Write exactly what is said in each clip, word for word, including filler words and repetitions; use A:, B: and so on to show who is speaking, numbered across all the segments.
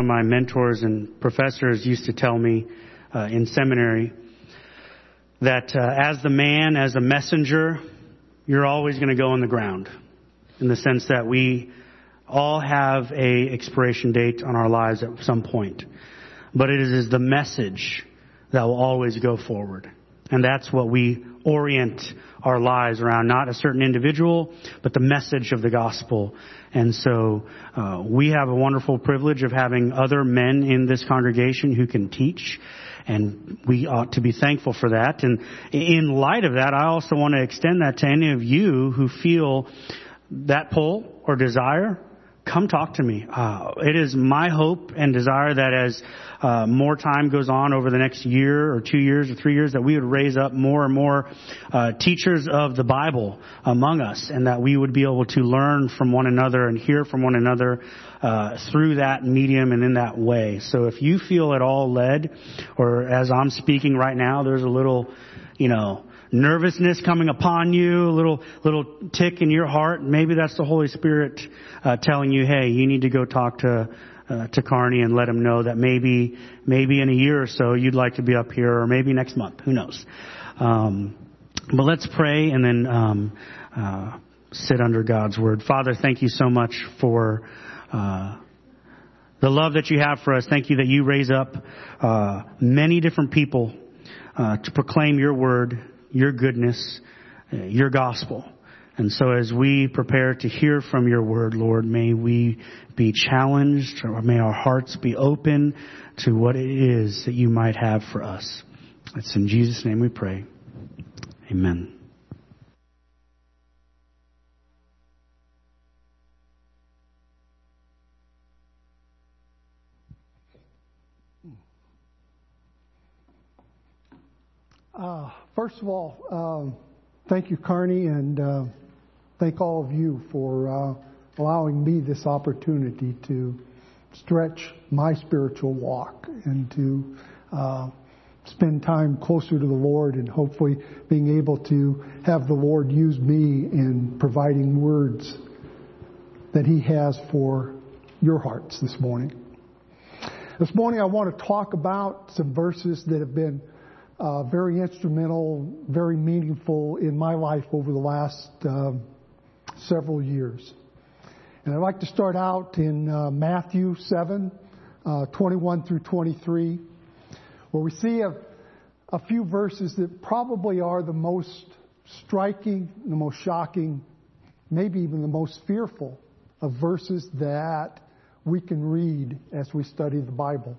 A: of my mentors and professors used to tell me uh, in seminary that uh, as the man, as a messenger, you're always going to go on the ground, in the sense that we all have a expiration date on our lives at some point. But it is the message that will always go forward. And that's what we orient our lives around, not a certain individual, but the message of the gospel. And so uh, we have a wonderful privilege of having other men in this congregation who can teach. And we ought to be thankful for that. And in light of that, I also want to extend that to any of you who feel that pull or desire. Come talk to me. Uh, it is my hope and desire that as uh, more time goes on over the next year or two years or three years, that we would raise up more and more uh, teachers of the Bible among us, and that we would be able to learn from one another and hear from one another uh, through that medium and in that way. So if you feel at all led, or as I'm speaking right now, there's a little, you know, nervousness coming upon you, a little little tick in your heart. Maybe that's the Holy Spirit uh, telling you, hey, you need to go talk to uh, to Carney and let him know that maybe maybe in a year or so you'd like to be up here, or maybe next month. Who knows? Um, but let's pray and then um, uh, sit under God's Word. Father, thank you so much for uh, the love that you have for us. Thank you that you raise up uh, many different people uh, to proclaim your Word, your goodness, your gospel. And so as we prepare to hear from your word, Lord, may we be challenged, or may our hearts be open to what it is that you might have for us. It's in Jesus' name we pray. Amen.
B: Uh, first of all, um, thank you, Carney, and uh, thank all of you for uh, allowing me this opportunity to stretch my spiritual walk and to uh, spend time closer to the Lord, and hopefully being able to have the Lord use me in providing words that He has for your hearts this morning. This morning I want to talk about some verses that have been Uh, very instrumental, very meaningful in my life over the last uh, several years. And I'd like to start out in uh, Matthew seven, uh, twenty-one through twenty-three, where we see a, a few verses that probably are the most striking, the most shocking, maybe even the most fearful of verses that we can read as we study the Bible.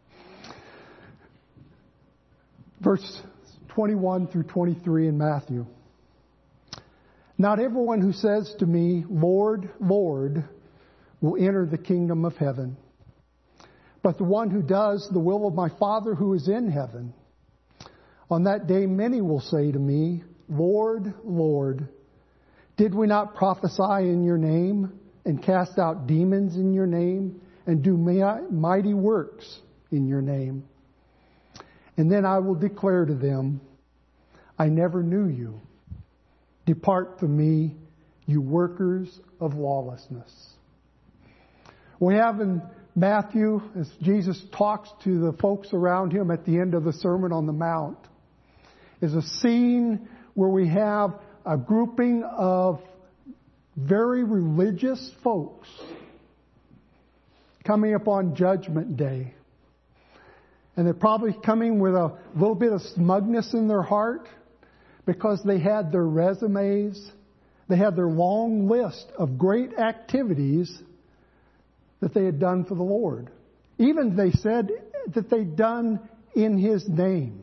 B: Verse twenty-one through twenty-three in Matthew. Not everyone who says to me, Lord, Lord, will enter the kingdom of heaven, but the one who does the will of my Father who is in heaven. On that day many will say to me, Lord, Lord, did we not prophesy in your name and cast out demons in your name and do mighty works in your name? And then I will declare to them, I never knew you. Depart from me, you workers of lawlessness. We have in Matthew, as Jesus talks to the folks around him at the end of the Sermon on the Mount, is a scene where we have a grouping of very religious folks coming upon Judgment Day. And they're probably coming with a little bit of smugness in their heart because they had their resumes, they had their long list of great activities that they had done for the Lord. Even they said that they'd done in His name.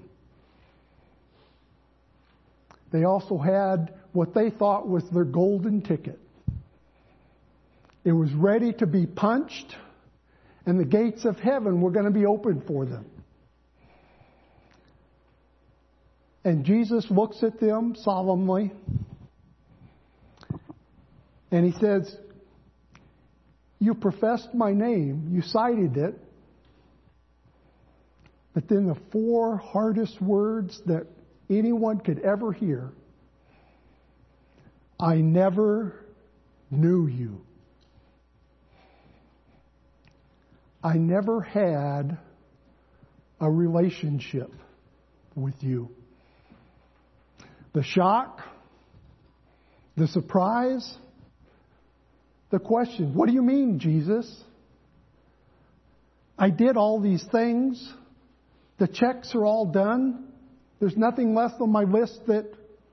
B: They also had what they thought was their golden ticket. It was ready to be punched, and the gates of heaven were going to be open for them. And Jesus looks at them solemnly, and He says, you professed my name, you cited it, but then the four hardest words that anyone could ever hear, I never knew you. I never had a relationship with you. The shock, the surprise, the question, what do you mean, Jesus? I did all these things. The checks are all done. There's nothing left on my list that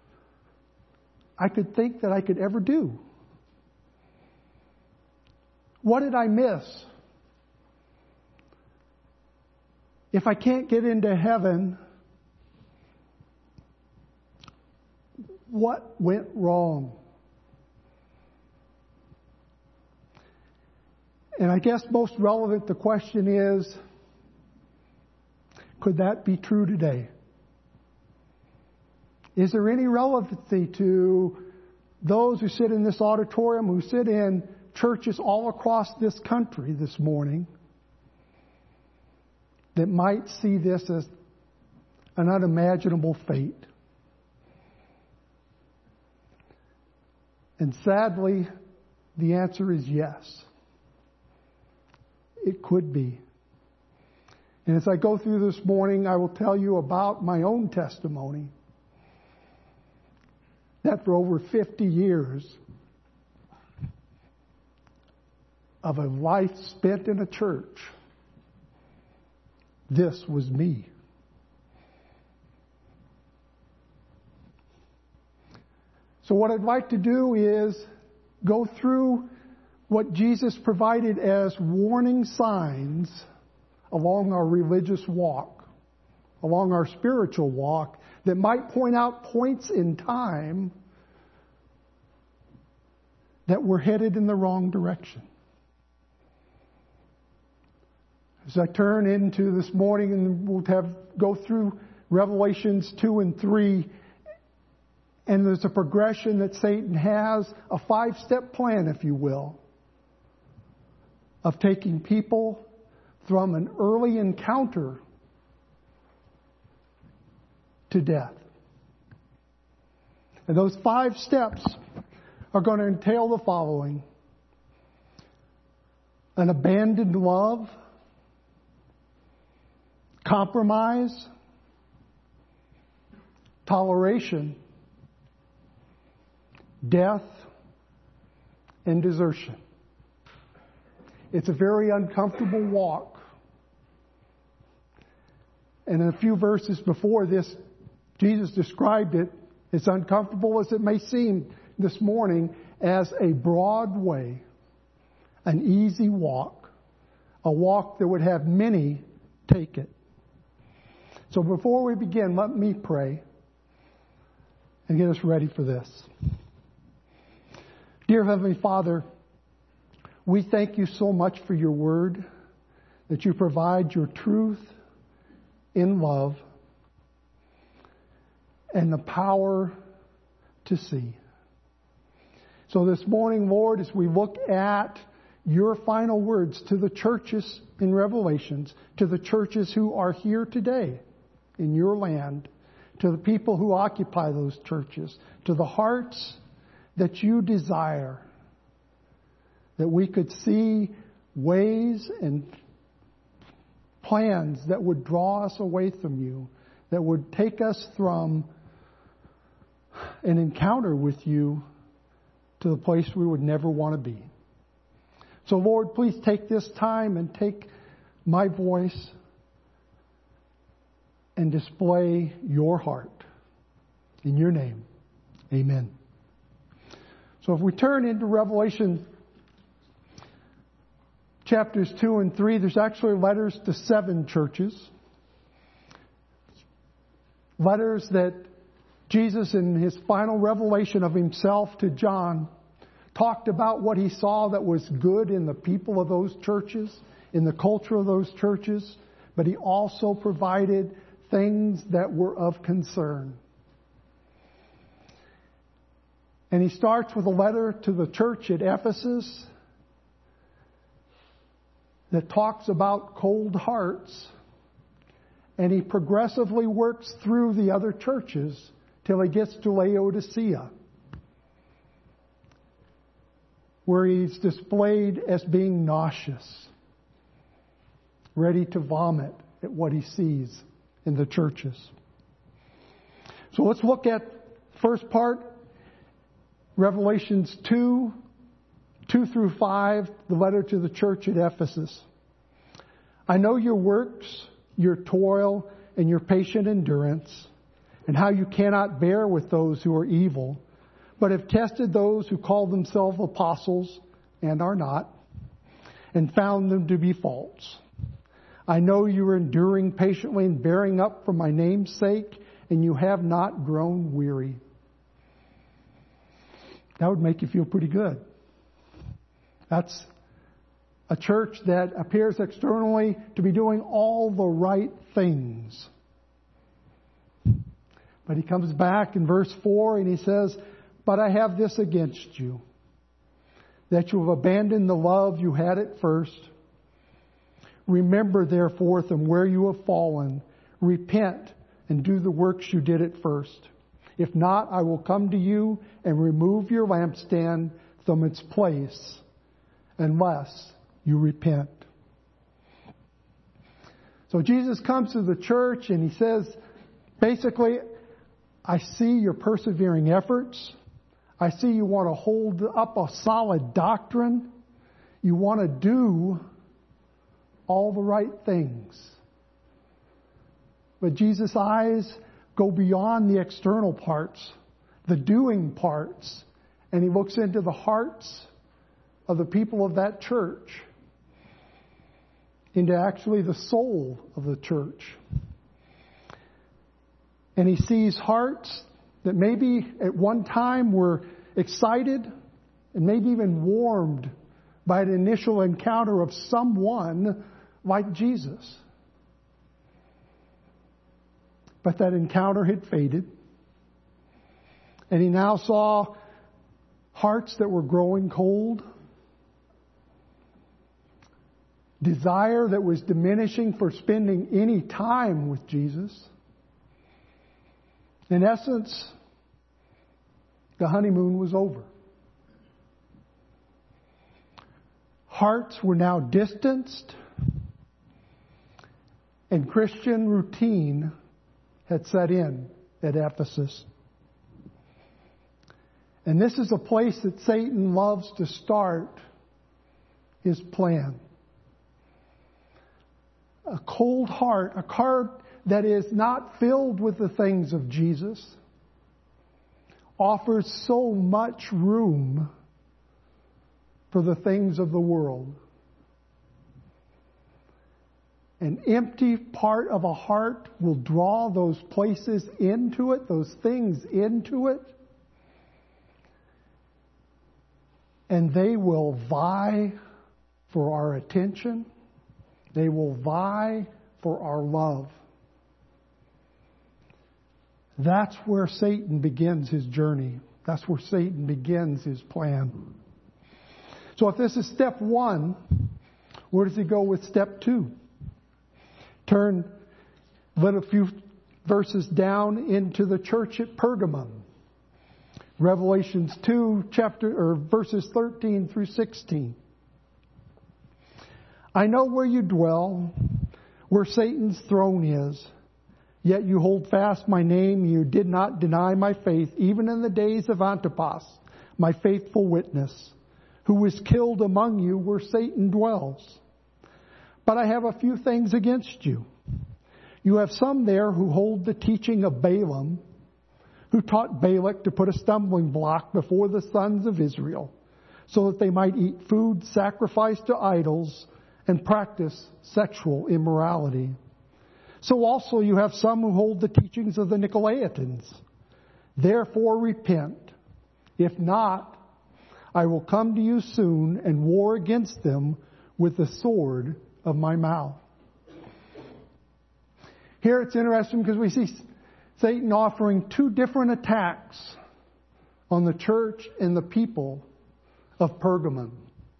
B: I could think that I could ever do. What did I miss? If I can't get into heaven, what went wrong? And I guess most relevant, the question is, could that be true today? Is there any relevancy to those who sit in this auditorium, who sit in churches all across this country this morning, that might see this as an unimaginable fate? And sadly, the answer is yes. It could be. And as I go through this morning, I will tell you about my own testimony. That for over fifty years of a life spent in a church, this was me. So what I'd like to do is go through what Jesus provided as warning signs along our religious walk, along our spiritual walk, that might point out points in time that we're headed in the wrong direction. As I turn into this morning, and we'll have go through Revelations two and three, and there's a progression that Satan has, a five-step plan, if you will, of taking people from an early encounter to death. And those five steps are going to entail the following: an abandoned love, compromise, toleration, death, and desertion. It's a very uncomfortable walk. And in a few verses before this, Jesus described it, as uncomfortable as it may seem this morning, as a broad way, an easy walk, a walk that would have many take it. So before we begin, let me pray and get us ready for this. Dear Heavenly Father, we thank you so much for your word, that you provide your truth in love and the power to see. So this morning, Lord, as we look at your final words to the churches in Revelations, to the churches who are here today in your land, to the people who occupy those churches, to the hearts that you desire, that we could see ways and plans that would draw us away from you, that would take us from an encounter with you to the place we would never want to be. So Lord, please take this time and take my voice and display your heart. In your name, amen. So if we turn into Revelation chapters two and three, there's actually letters to seven churches. Letters that Jesus, in his final revelation of himself to John, talked about what he saw that was good in the people of those churches, in the culture of those churches, but he also provided things that were of concern. And he starts with a letter to the church at Ephesus that talks about cold hearts, and he progressively works through the other churches till he gets to Laodicea, where he's displayed as being nauseous, ready to vomit at what he sees in the churches. So let's look at first part, Revelations two, two through five, the letter to the church at Ephesus. I know your works, your toil, and your patient endurance, and how you cannot bear with those who are evil, but have tested those who call themselves apostles and are not, and found them to be false. I know you are enduring patiently and bearing up for my name's sake, and you have not grown weary. That would make you feel pretty good. That's a church that appears externally to be doing all the right things. But he comes back in verse four and he says, but I have this against you, that you have abandoned the love you had at first. Remember, therefore, from where you have fallen, repent and do the works you did at first. If not, I will come to you and remove your lampstand from its place, unless you repent. So Jesus comes to the church and he says, basically, I see your persevering efforts. I see you want to hold up a solid doctrine. You want to do all the right things. But Jesus' eyes go beyond the external parts, the doing parts, and he looks into the hearts of the people of that church, into actually the soul of the church. And he sees hearts that maybe at one time were excited and maybe even warmed by an initial encounter of someone like Jesus. But that encounter had faded. And he now saw hearts that were growing cold. Desire that was diminishing for spending any time with Jesus. In essence, the honeymoon was over. Hearts were now distanced, and Christian routine had set in at Ephesus. And this is a place that Satan loves to start his plan. A cold heart, a heart that is not filled with the things of Jesus, offers so much room for the things of the world. An empty part of a heart will draw those places into it, those things into it, and they will vie for our attention. They will vie for our love. That's where Satan begins his journey. That's where Satan begins his plan. So if this is step one, where does he go with step two? Turn a few verses down into the church at Pergamum. Revelations two, chapter or verses thirteen through sixteen. I know where you dwell, where Satan's throne is. Yet you hold fast my name. You did not deny my faith, even in the days of Antipas, my faithful witness, who was killed among you where Satan dwells. But I have a few things against you. You have some there who hold the teaching of Balaam, who taught Balak to put a stumbling block before the sons of Israel, so that they might eat food sacrificed to idols and practice sexual immorality. So also you have some who hold the teachings of the Nicolaitans. Therefore repent. If not, I will come to you soon and war against them with the sword of my mouth. Here it's interesting because we see Satan offering two different attacks on the church and the people of Pergamum.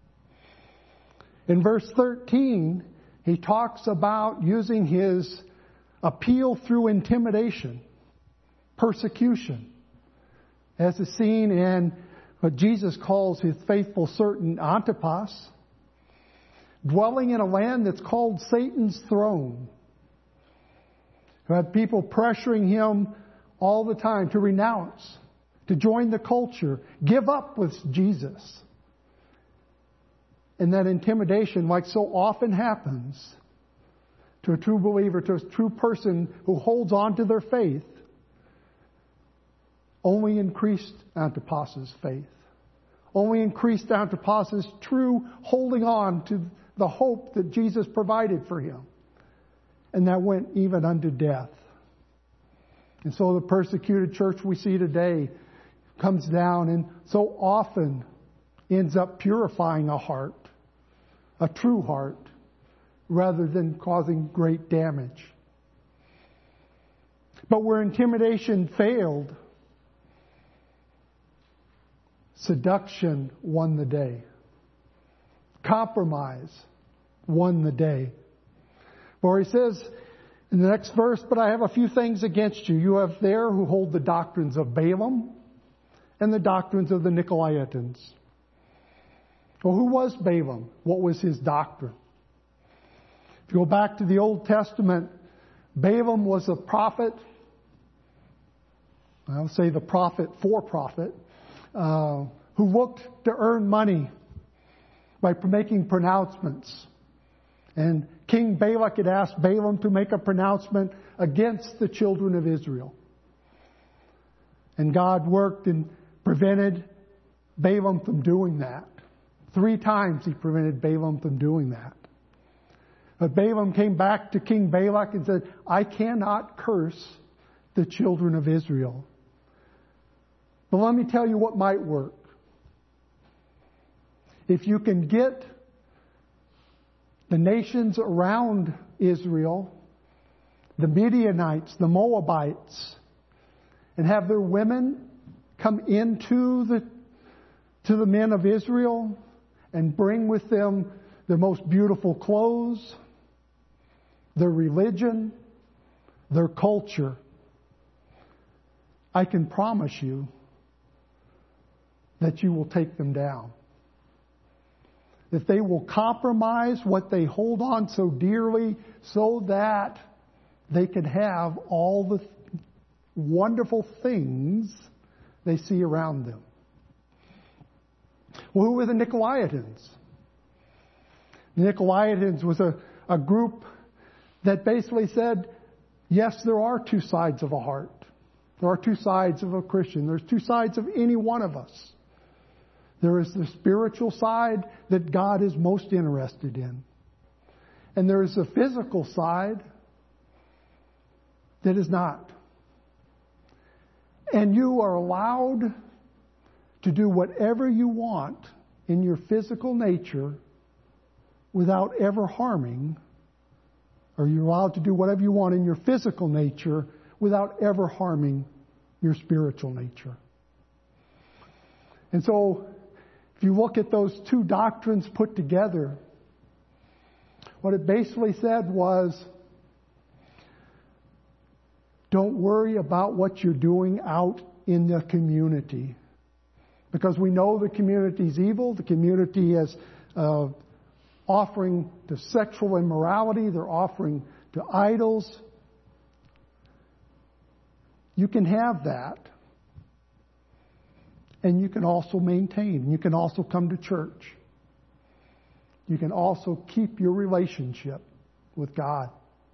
B: In verse thirteen, he talks about using his appeal through intimidation, persecution, as is seen in what Jesus calls his faithful servant Antipas. dwelling in a land that's called Satan's throne, who had people pressuring him all the time to renounce, to join the culture, give up with Jesus. And that intimidation, like so often happens to a true believer, to a true person who holds on to their faith, only increased Antipas's faith. Only increased Antipas's true holding on to the hope that Jesus provided for him. And that went even unto death. And so the persecuted church we see today comes down and so often ends up purifying a heart, a true heart, rather than causing great damage. But where intimidation failed, seduction won the day. Compromise won the day. For he says in the next verse, but I have a few things against you. You have there who hold the doctrines of Balaam and the doctrines of the Nicolaitans. Well, who was Balaam? What was his doctrine? If you go back to the Old Testament, Balaam was a prophet. I'll say the prophet for profit, uh, who looked to earn money by making pronouncements. And King Balak had asked Balaam to make a pronouncement against the children of Israel. And God worked and prevented Balaam from doing that. Three times he prevented Balaam from doing that. But Balaam came back to King Balak and said, I cannot curse the children of Israel. But let me tell you what might work. If you can get the nations around Israel, the Midianites, the Moabites, and have their women come into the to the men of Israel and bring with them their most beautiful clothes, their religion, their culture, I can promise you that you will take them down. That they will compromise what they hold on so dearly so that they can have all the wonderful things they see around them. Well, who were the Nicolaitans? The Nicolaitans was a, a group that basically said, yes, there are two sides of a heart. There are two sides of a Christian. There's two sides of any one of us. There is the spiritual side that God is most interested in. And there is the physical side that is not. And you are allowed to do whatever you want in your physical nature without ever harming, or you're allowed to do whatever you want in your physical nature without ever harming your spiritual nature. And so, if you look at those two doctrines put together, what it basically said was, don't worry about what you're doing out in the community. Because we know the community is evil. The community is uh, offering to sexual immorality. They're offering to idols. You can have that. And you can also maintain. You can also come to church. You can also keep your relationship with God.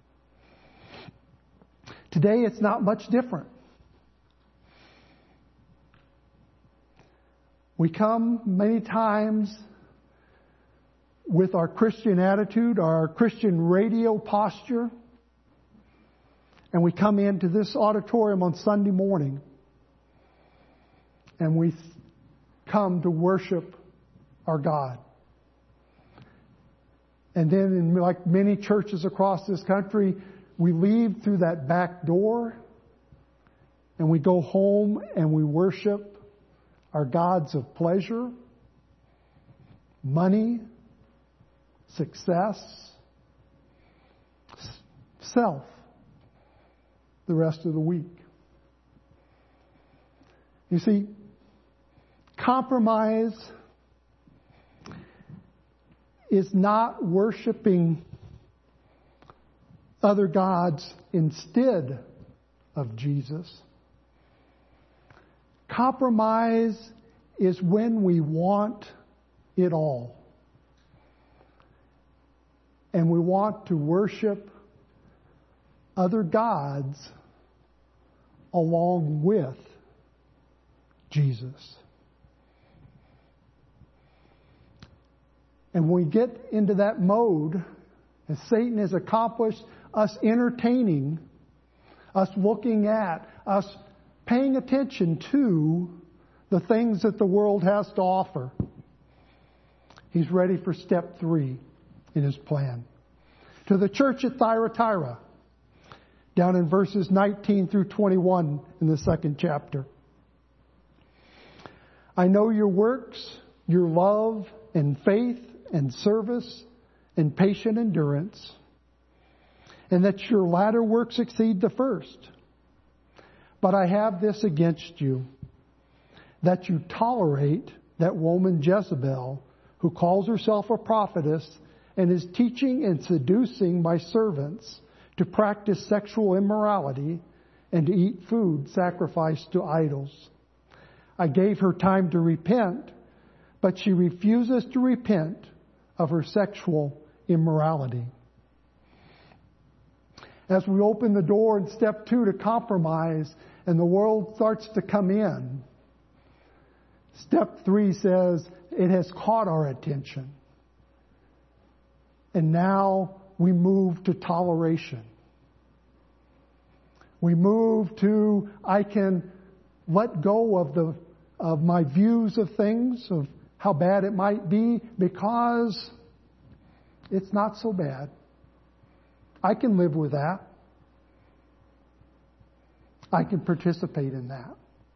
B: Today it's not much different. We come many times with our Christian attitude, our Christian radio posture, and we come into this auditorium on Sunday morning and we come to worship our God. And then, in like many churches across this country, we leave through that back door and we go home and we worship our gods of pleasure, money, success, self the rest of the week. You see, compromise is not worshiping other gods instead of Jesus. Compromise is when we want it all. And we want to worship other gods along with Jesus. And when we get into that mode, as Satan has accomplished us entertaining, us looking at, us paying attention to the things that the world has to offer, he's ready for step three in his plan. To the church at Thyatira, down in verses nineteen through twenty-one in the second chapter. I know your works, your love and faith and service and patient endurance, and that your latter works exceed the first. But I have this against you, that you tolerate that woman Jezebel, who calls herself a prophetess and is teaching and seducing my servants to practice sexual immorality and to eat food sacrificed to idols. I gave her time to repent, but she refuses to repent of her sexual immorality. As we open the door in step two to compromise and the world starts to come in, step three says it has caught our attention. And now we move to toleration. We move to, I can let go of the of my views of things, of how bad it might be, because it's not so bad. I can live with that. I can participate in that.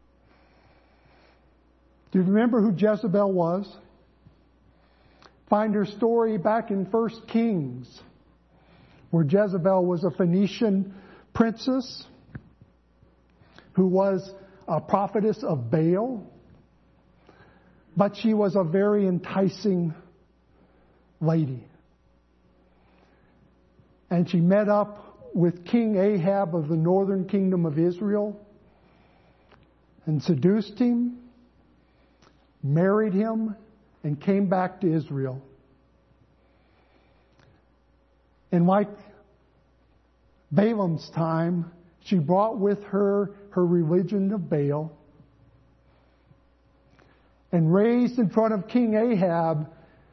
B: Do you remember who Jezebel was? Find her story back in First Kings, where Jezebel was a Phoenician princess who was a prophetess of Baal, but she was a very enticing lady. And she met up with King Ahab of the northern kingdom of Israel and seduced him, married him, and came back to Israel. And like Balaam's time, she brought with her her religion of Baal and raised in front of King Ahab,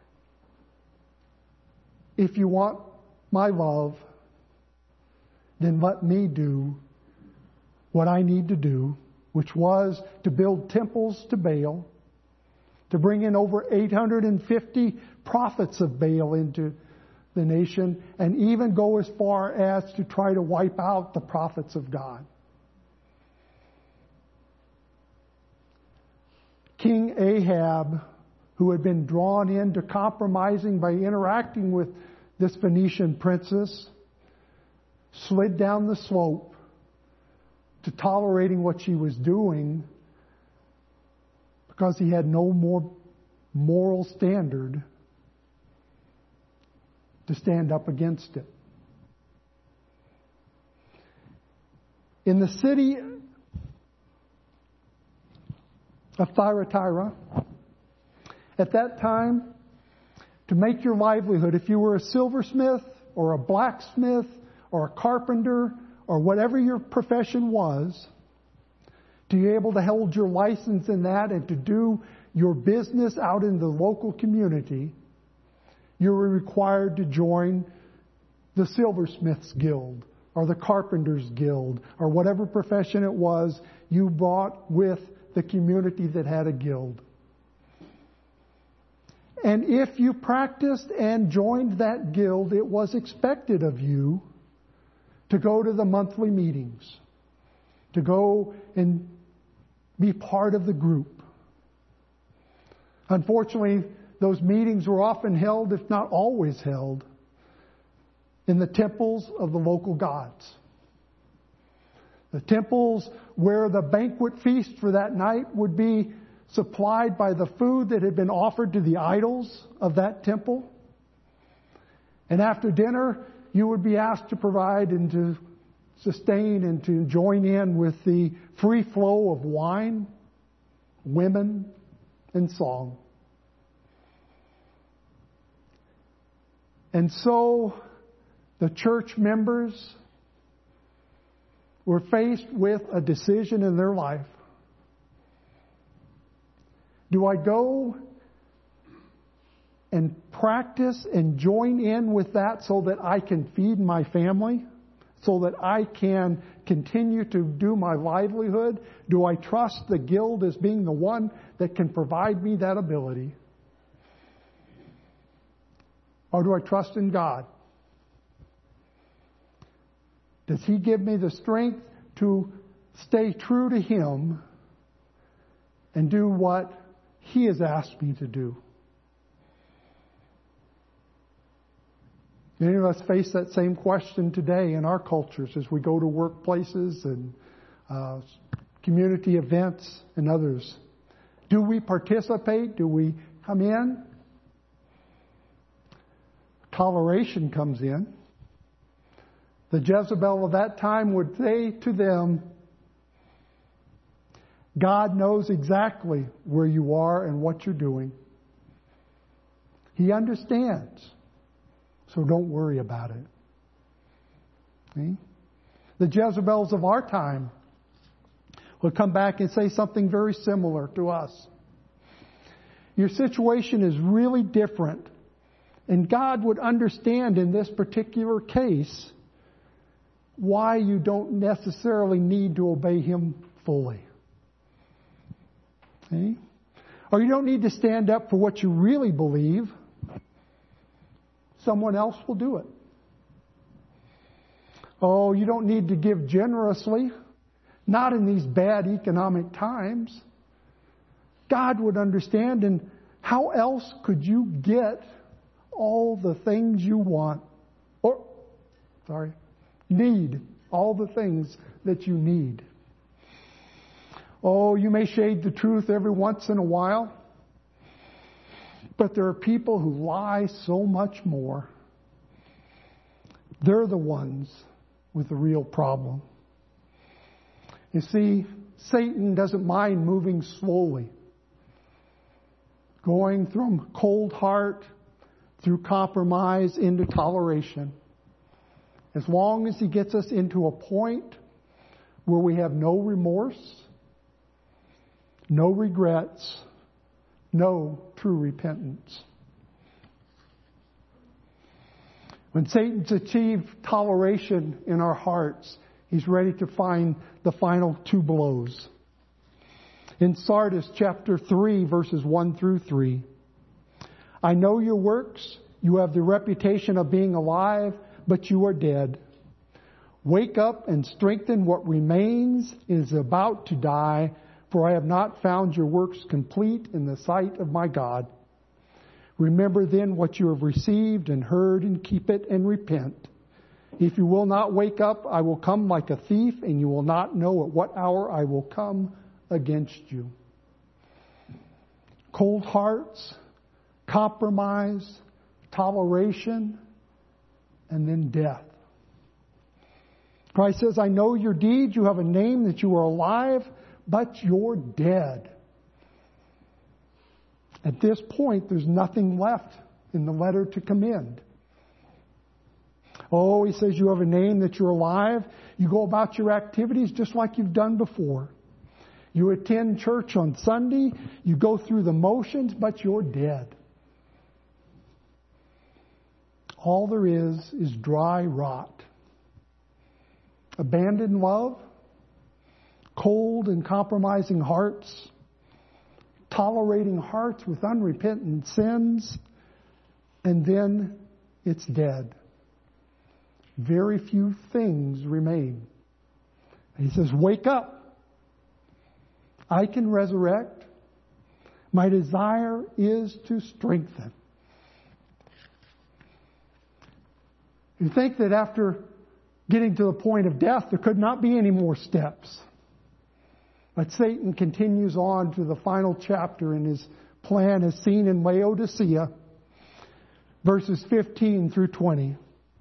B: if you want my love, then let me do what I need to do, which was to build temples to Baal, to bring in over eight hundred fifty prophets of Baal into the nation, and even go as far as to try to wipe out the prophets of God. King Ahab, who had been drawn into compromising by interacting with this Phoenician princess, slid down the slope to tolerating what she was doing because he had no more moral standard to stand up against it. In the city of Thyatira, at that time, to make your livelihood, if you were a silversmith or a blacksmith or a carpenter or whatever your profession was, to be able to hold your license in that and to do your business out in the local community, you were required to join the silversmiths guild or the carpenters guild or whatever profession it was you brought with the community that had a guild. And if you practiced and joined that guild, it was expected of you to go to the monthly meetings, to go and be part of the group. Unfortunately, those meetings were often held, if not always held, in the temples of the local gods. The temples where the banquet feast for that night would be supplied by the food that had been offered to the idols of that temple. And after dinner, you would be asked to provide and to sustain and to join in with the free flow of wine, women, and song. And so the church members were faced with a decision in their life. Do I go and practice and join in with that so that I can feed my family? So that I can continue to do my livelihood? Do I trust the guild as being the one that can provide me that ability? Or do I trust in God? Does He give me the strength to stay true to Him and do what He has asked me to do? Many of us face that same question today in our cultures as we go to workplaces and uh, community events and others. Do we participate? Do we come in? Toleration comes in. The Jezebel of that time would say to them, God knows exactly where you are and what you're doing. He understands. So don't worry about it. Okay? The Jezebels of our time will come back and say something very similar to us. Your situation is really different. And God would understand in this particular case why you don't necessarily need to obey Him fully. Okay? Or you don't need to stand up for what you really believe. Someone else will do it. Oh, you don't need to give generously. Not in these bad economic times. God would understand, and how else could you get all the things you want? Or, sorry, need all the things that you need. Oh, you may shade the truth every once in a while. But there are people who lie so much more. They're the ones with the real problem. You see, Satan doesn't mind moving slowly. Going from cold heart through compromise into toleration. As long as he gets us into a point where we have no remorse, no regrets, no true repentance. When Satan's achieved toleration in our hearts, he's ready to find the final two blows. In Sardis chapter three, verses one through three, I know your works. You have the reputation of being alive, but you are dead. Wake up and strengthen what remains, is about to die, for I have not found your works complete in the sight of my God. Remember then what you have received and heard, and keep it and repent. If you will not wake up, I will come like a thief, and you will not know at what hour I will come against you. Cold hearts, compromise, toleration, and then death. Christ says, I know your deeds. You have a name that you are alive, but you're dead. At this point, there's nothing left in the letter to commend. Oh, he says you have a name that you're alive. You go about your activities just like you've done before. You attend church on Sunday. You go through the motions, but you're dead. All there is is dry rot. Abandoned love, cold and compromising hearts, tolerating hearts with unrepentant sins, and then it's dead. Very few things remain. And he says, wake up. I can resurrect. My desire is to strengthen. You think that after getting to the point of death, there could not be any more steps. But Satan continues on to the final chapter in his plan as seen in Laodicea. verses fifteen through twenty.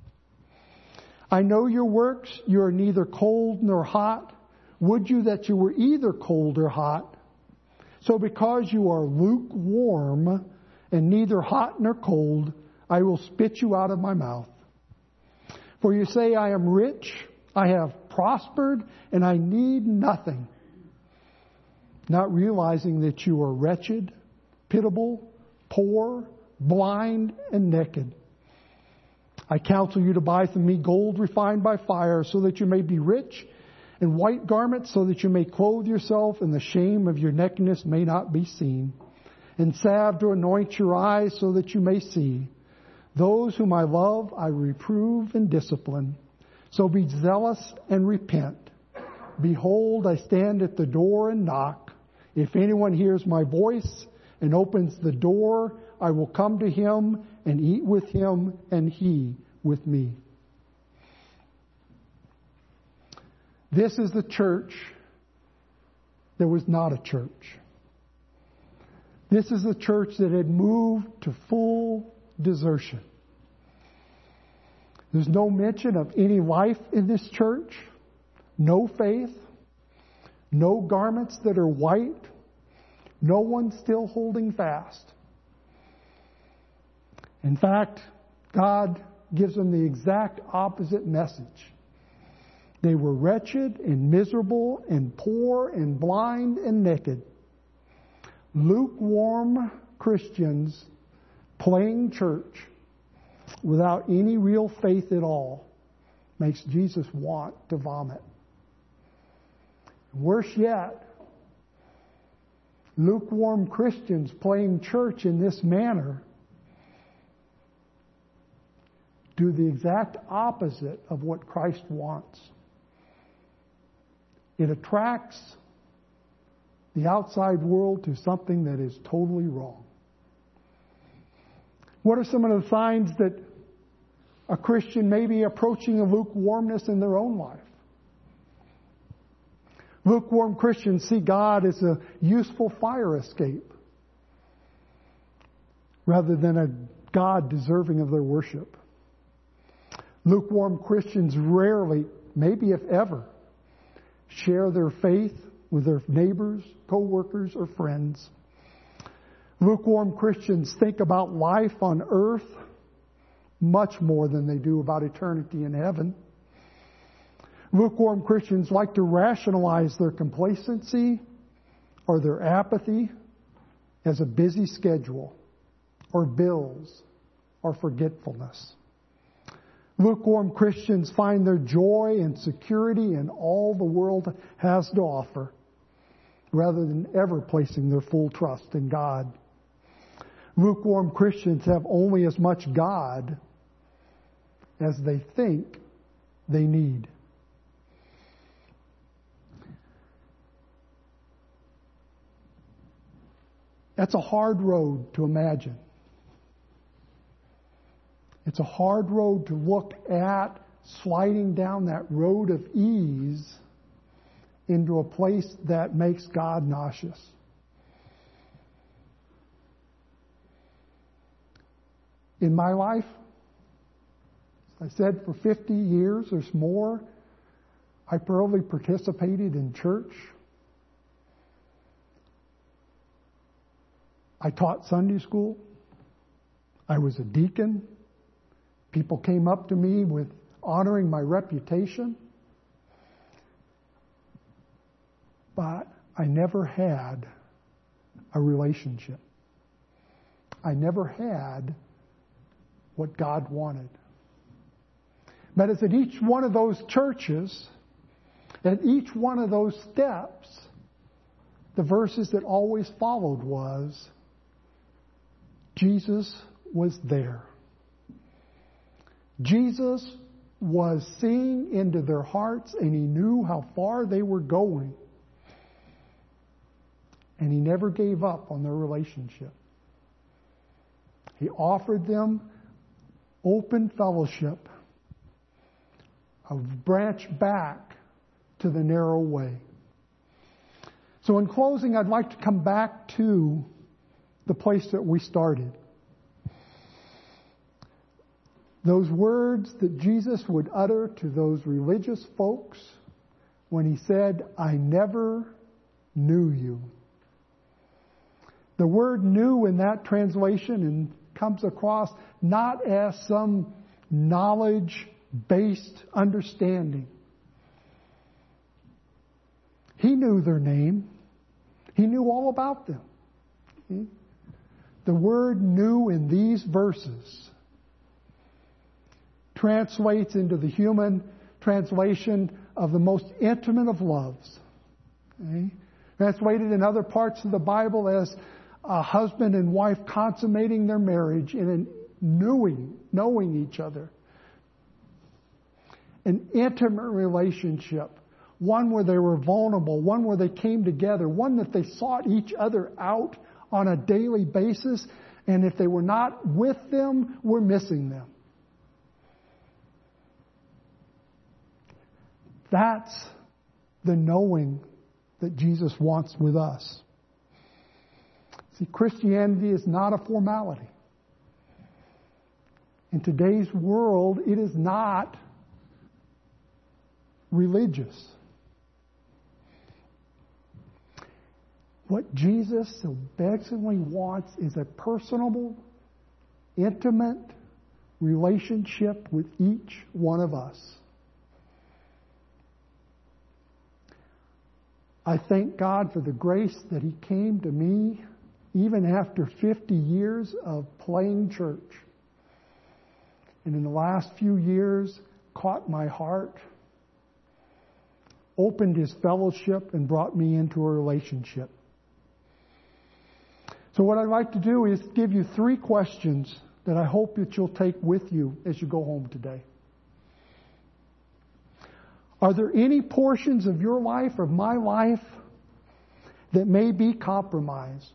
B: I know your works. You are neither cold nor hot. Would you that you were either cold or hot? So because you are lukewarm and neither hot nor cold, I will spit you out of my mouth. For you say, I am rich, I have prospered, and I need nothing. Not realizing that you are wretched, pitiable, poor, blind, and naked. I counsel you to buy from me gold refined by fire, so that you may be rich, and white garments, so that you may clothe yourself, and the shame of your nakedness may not be seen, and salve to anoint your eyes, so that you may see. Those whom I love, I reprove and discipline. So be zealous and repent. Behold, I stand at the door and knock. If anyone hears my voice and opens the door, I will come to him and eat with him and he with me. This is the church that was not a church. This is the church that had moved to full desertion. There's no mention of any life in this church, no faith, no garments that are white, no one still holding fast. In fact, God gives them the exact opposite message. They were wretched and miserable and poor and blind and naked. Lukewarm Christians playing church without any real faith at all makes Jesus want to vomit. Worse yet, lukewarm Christians playing church in this manner do the exact opposite of what Christ wants. It attracts the outside world to something that is totally wrong. What are some of the signs that a Christian may be approaching a lukewarmness in their own life? Lukewarm Christians see God as a useful fire escape rather than a God deserving of their worship. Lukewarm Christians rarely, maybe if ever, share their faith with their neighbors, co-workers, or friends. Lukewarm Christians think about life on earth much more than they do about eternity in heaven. Lukewarm Christians like to rationalize their complacency or their apathy as a busy schedule or bills or forgetfulness. Lukewarm Christians find their joy and security in all the world has to offer, rather than ever placing their full trust in God. Lukewarm Christians have only as much God as they think they need. That's a hard road to imagine. It's a hard road to look at, sliding down that road of ease into a place that makes God nauseous. In my life, as I said, for fifty years or more, I probably participated in church. I taught Sunday school. I was a deacon. People came up to me with honoring my reputation. But I never had a relationship. I never had what God wanted. But as at each one of those churches, at each one of those steps, the verses that always followed was, Jesus was there. Jesus was seeing into their hearts, and He knew how far they were going. And He never gave up on their relationship. He offered them open fellowship, a branch back to the narrow way. So in closing, I'd like to come back to the place that we started. Those words that Jesus would utter to those religious folks when he said, I never knew you. The word knew in that translation and comes across not as some knowledge-based understanding. He knew their name. He knew all about them. See? The word knew in these verses translates into the human translation of the most intimate of loves. Okay? Translated in other parts of the Bible as a husband and wife consummating their marriage in an knowing, knowing each other. An intimate relationship. One where they were vulnerable. One where they came together. One that they sought each other out on a daily basis. And if they were not with them, we're missing them. That's the knowing that Jesus wants with us. See, Christianity is not a formality. In today's world, it is not religious. What Jesus so basically wants is a personable, intimate relationship with each one of us. I thank God for the grace that He came to me even after fifty years of playing church. And in the last few years, caught my heart, opened His fellowship, and brought me into a relationship. So what I'd like to do is give you three questions that I hope that you'll take with you as you go home today. Are there any portions of your life, of my life, that may be compromised?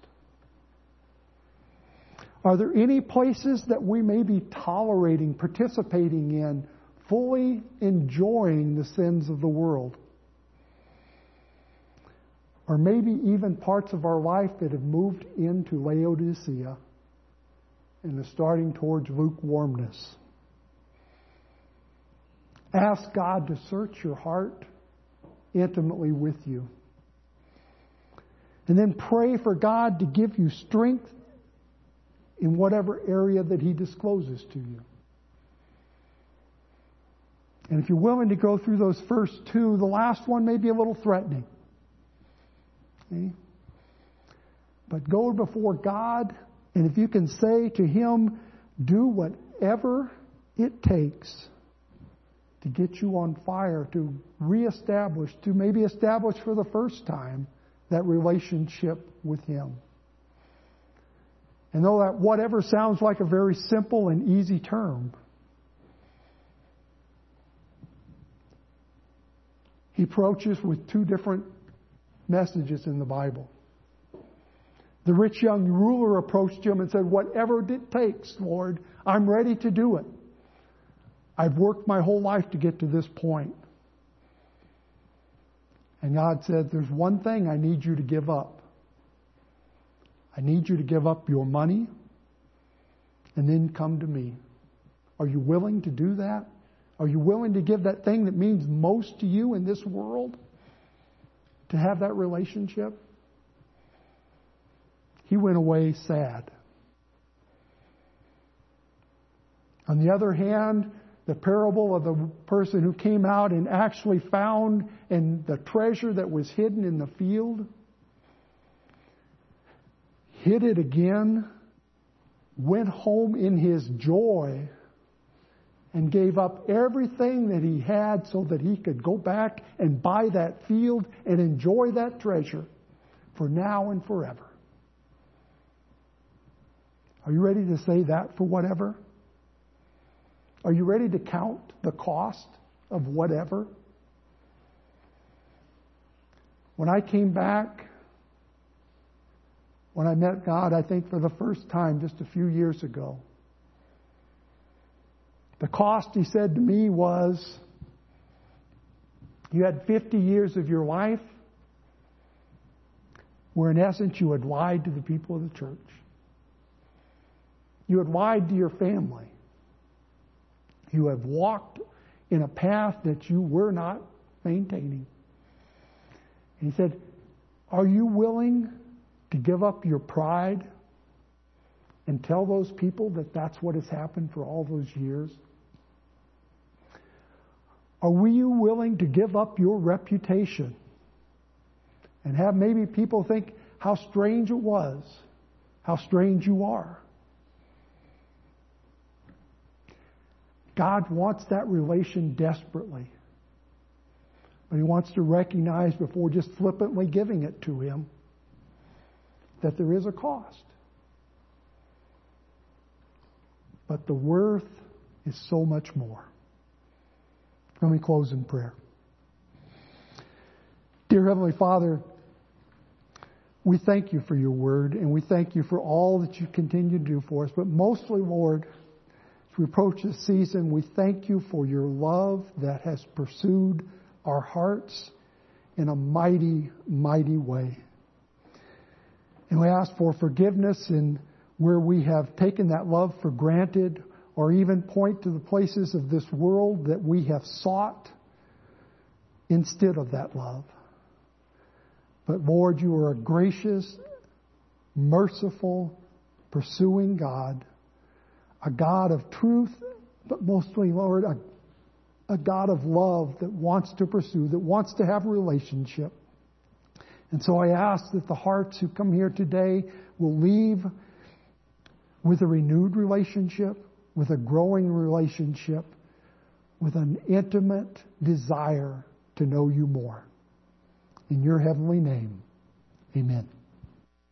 B: Are there any places that we may be tolerating, participating in, fully enjoying the sins of the world? Or maybe even parts of our life that have moved into Laodicea and are starting towards lukewarmness? Ask God to search your heart intimately with you. And then pray for God to give you strength in whatever area that He discloses to you. And if you're willing to go through those first two, the last one may be a little threatening. Okay? But go before God, and if you can say to Him, do whatever it takes to get you on fire, to reestablish, to maybe establish for the first time that relationship with Him. And though that whatever sounds like a very simple and easy term, He approaches with two different messages in the Bible. The rich young ruler approached Him and said, whatever it takes, Lord, I'm ready to do it. I've worked my whole life to get to this point. And God said, there's one thing I need you to give up. I need you to give up your money and then come to me. Are you willing to do that? Are you willing to give that thing that means most to you in this world to have that relationship? He went away sad. On the other hand, the parable of the person who came out and actually found and the treasure that was hidden in the field, hid it again, went home in his joy, and gave up everything that he had so that he could go back and buy that field and enjoy that treasure for now and forever. Are you ready to say that for whatever? Are you ready to count the cost of whatever? When I came back, when I met God, I think for the first time just a few years ago, the cost, He said to me, was you had fifty years of your life where in essence you had lied to the people of the church. You had lied to your family. You have walked in a path that you were not maintaining. And he said, are you willing to give up your pride and tell those people that that's what has happened for all those years? Are you willing to give up your reputation and have maybe people think how strange it was, how strange you are? God wants that relation desperately. But He wants to recognize before just flippantly giving it to Him that there is a cost. But the worth is so much more. Let me close in prayer. Dear Heavenly Father, we thank You for Your Word, and we thank You for all that You continue to do for us. But mostly, Lord, as we approach this season, we thank You for Your love that has pursued our hearts in a mighty, mighty way. And we ask for forgiveness in where we have taken that love for granted, or even point to the places of this world that we have sought instead of that love. But Lord, You are a gracious, merciful, pursuing God, a God of truth, but mostly, Lord, a, a God of love that wants to pursue, that wants to have a relationship. And so I ask that the hearts who come here today will leave with a renewed relationship, with a growing relationship, with an intimate desire to know You more. In Your heavenly name, amen.